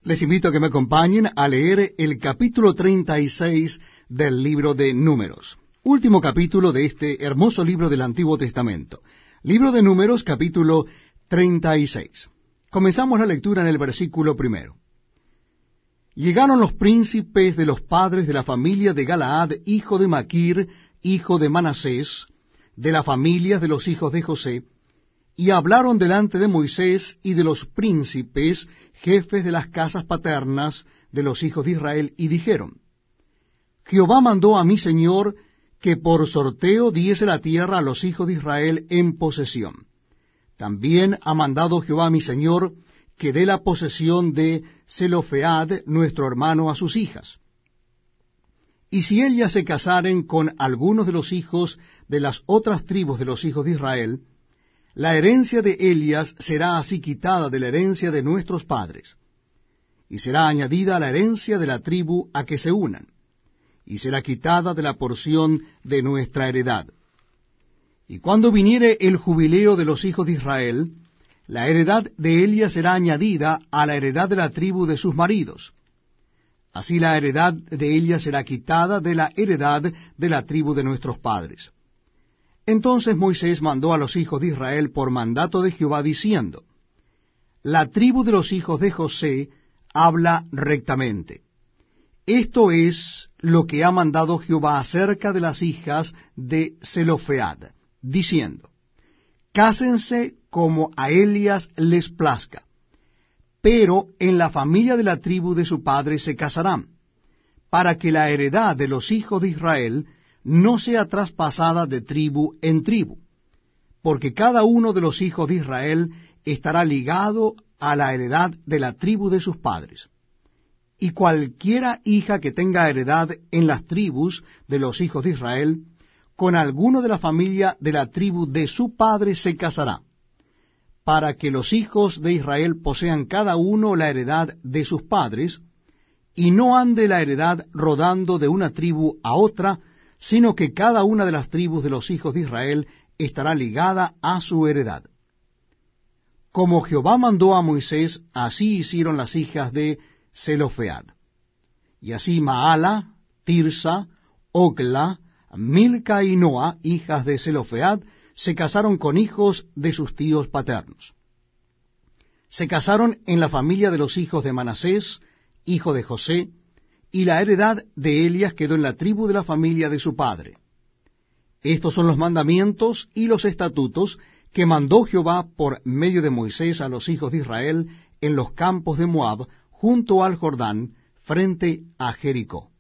Les invito a que me acompañen a leer el capítulo 36 del libro de Números. Último capítulo de este hermoso libro del Antiguo Testamento. Libro de Números, capítulo 36. Comenzamos la lectura en el versículo 1. Llegaron los príncipes de los padres de la familia de Galaad, hijo de Maquir, hijo de Manasés, de las familias de los hijos de José, y hablaron delante de Moisés y de los príncipes, jefes de las casas paternas de los hijos de Israel, y dijeron: Jehová mandó a mi señor que por sorteo diese la tierra a los hijos de Israel en posesión. También ha mandado Jehová a mi señor que dé la posesión de Zelofead, nuestro hermano, a sus hijas. Y si ellas se casaren con algunos de los hijos de las otras tribus de los hijos de Israel, la herencia de ellas será así quitada de la herencia de nuestros padres, y será añadida a la herencia de la tribu a que se unan, y será quitada de la porción de nuestra heredad. Y cuando viniere el jubileo de los hijos de Israel, la heredad de ellas será añadida a la heredad de la tribu de sus maridos. Así la heredad de ellas será quitada de la heredad de la tribu de nuestros padres. Entonces Moisés mandó a los hijos de Israel por mandato de Jehová, diciendo: La tribu de los hijos de José habla rectamente. Esto es lo que ha mandado Jehová acerca de las hijas de Zelofead, diciendo: Cásense como a ellas les plazca, pero en la familia de la tribu de su padre se casarán, para que la heredad de los hijos de Israel no sea traspasada de tribu en tribu, porque cada uno de los hijos de Israel estará ligado a la heredad de la tribu de sus padres. Y cualquiera hija que tenga heredad en las tribus de los hijos de Israel, con alguno de la familia de la tribu de su padre se casará, para que los hijos de Israel posean cada uno la heredad de sus padres, y no ande la heredad rodando de una tribu a otra, sino que cada una de las tribus de los hijos de Israel estará ligada a su heredad. Como Jehová mandó a Moisés, así hicieron las hijas de Zelofead. Y así Maala, Tirsa, Ogla, Milca y Noa, hijas de Zelofead, se casaron con hijos de sus tíos paternos. Se casaron en la familia de los hijos de Manasés, hijo de José, y la heredad de ellas quedó en la tribu de la familia de su padre. Estos son los mandamientos y los estatutos que mandó Jehová por medio de Moisés a los hijos de Israel en los campos de Moab, junto al Jordán, frente a Jericó.